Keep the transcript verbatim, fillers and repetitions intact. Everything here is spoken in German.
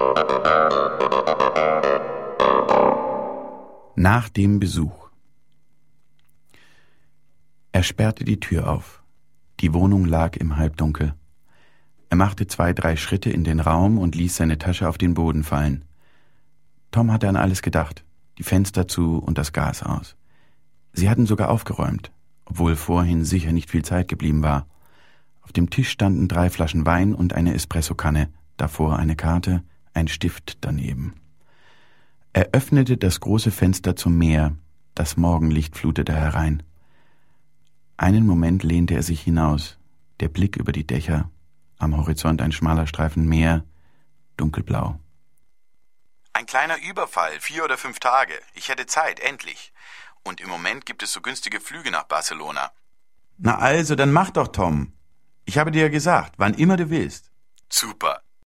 Nach dem Besuch. Er sperrte die Tür auf. Die Wohnung lag im Halbdunkel. Er machte zwei, drei Schritte in den Raum und ließ seine Tasche auf den Boden fallen. Tom hatte an alles gedacht, die Fenster zu und das Gas aus. Sie hatten sogar aufgeräumt, obwohl vorhin sicher nicht viel Zeit geblieben war. Auf dem Tisch standen drei Flaschen Wein und eine Espressokanne, davor eine Karte, ein Stift daneben. Er öffnete das große Fenster zum Meer, das Morgenlicht flutete herein. Einen Moment lehnte er sich hinaus, der Blick über die Dächer, am Horizont ein schmaler Streifen Meer, dunkelblau. Ein kleiner Überfall, vier oder fünf Tage. Ich hätte Zeit, endlich. Und im Moment gibt es so günstige Flüge nach Barcelona. Na also, dann mach doch, Tom. Ich habe dir ja gesagt, wann immer du willst. Super.